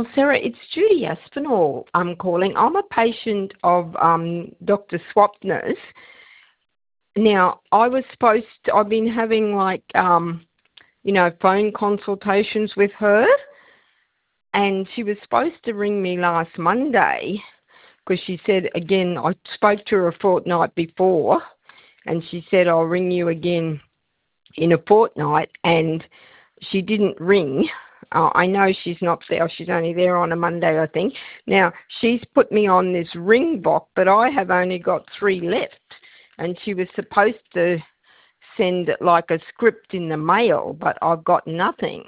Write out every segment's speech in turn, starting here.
Oh, Sarah, it's Judy Aspinall. I'm calling. I'm a patient of Dr. Swapner's. Now, I've been having phone consultations with her, and she was supposed to ring me last Monday because she said, again, I spoke to her a fortnight before, and she said, I'll ring you again in a fortnight, and she didn't ring. I know she's not there. She's only there on a Monday, I think. Now, she's put me on this Ringbok, but I have only got 3 left. And she was supposed to send like a script in the mail, but I've got nothing.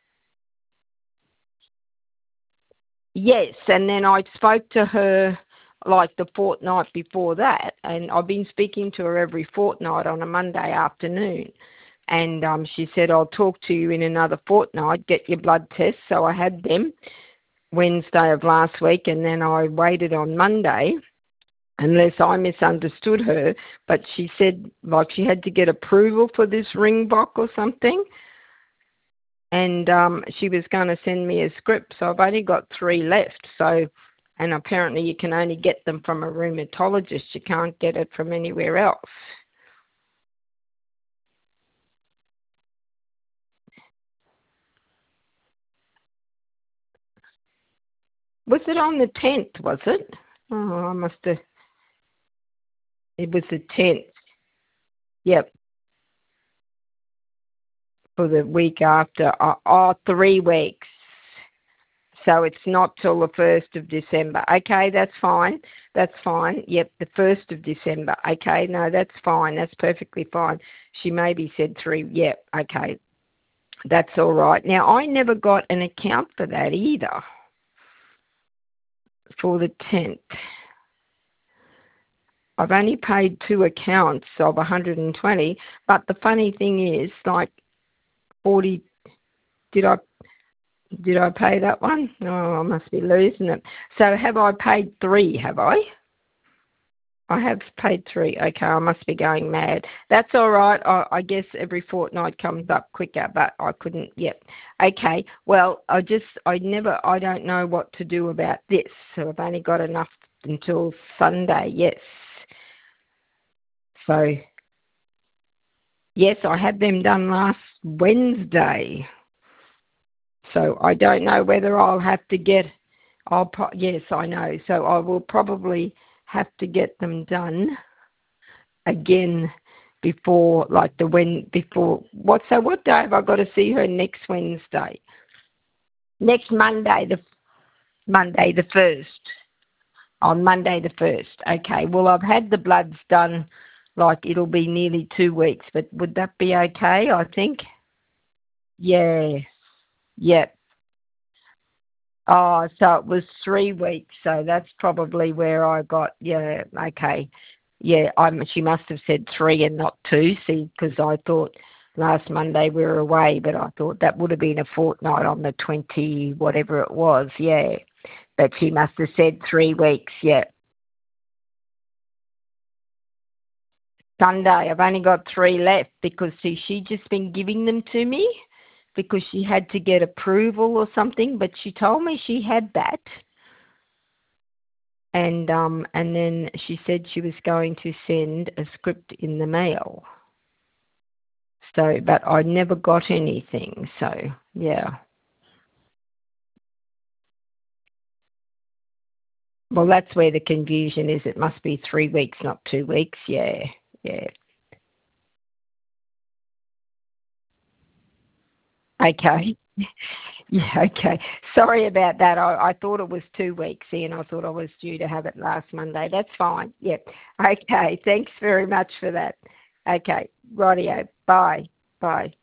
Yes, and then I spoke to her like the fortnight before that, and I've been speaking to her every fortnight on a Monday afternoon. And she said, I'll talk to you in another fortnight, get your blood tests. So I had them Wednesday of last week, and then I waited on Monday, unless I misunderstood her. But she said, like, she had to get approval for this Ringbok or something. And she was going to send me a script. So I've only got 3 left. So, and apparently you can only get them from a rheumatologist. You can't get it from anywhere else. Was it on the 10th, was it? Oh, I must have. It was the 10th. Yep, for the week after. 3 weeks. So it's not till the 1st of December. Okay, that's fine. That's fine. Yep, the 1st of December. Okay, no, that's fine. That's perfectly fine. She maybe said 3. Yep, okay. That's all right. Now, I never got an account for that either, for the 10th. I've only paid 2 accounts of 120, but the funny thing is, like 40, did I pay that one? Oh, I must be losing it. So have I paid 3, have I? I have paid 3. Okay, I must be going mad. That's all right. I guess every fortnight comes up quicker, but I couldn't yet. Okay, well, I don't know what to do about this. So I've only got enough until Sunday, yes. So, yes, I had them done last Wednesday. So I don't know whether I'll have to get, yes, I know. So I will probably have to get them done again before, what day have I got to see her next Wednesday? Next Monday, the 1st. On Monday the 1st. Okay, well, I've had the bloods done, like it'll be nearly 2 weeks, but would that be okay, I think? Yeah, yep. Oh, so it was 3 weeks, so that's probably where I got, yeah, okay. Yeah, she must have said 3 and not 2, see, because I thought last Monday we were away, but I thought that would have been a fortnight on the 20, whatever it was, yeah. But she must have said 3 weeks, yeah. Sunday, I've only got 3 left because, see, she just been giving them to me because she had to get approval or something, but she told me she had that. And then she said she was going to send a script in the mail. So, but I never got anything, so, yeah. Well, that's where the confusion is. It must be 3 weeks, not 2 weeks, yeah, yeah. Okay. Yeah, okay. Sorry about that. I thought it was 2 weeks in. I thought I was due to have it last Monday. That's fine. Yep. Okay. Thanks very much for that. Okay. Rightio. Bye. Bye.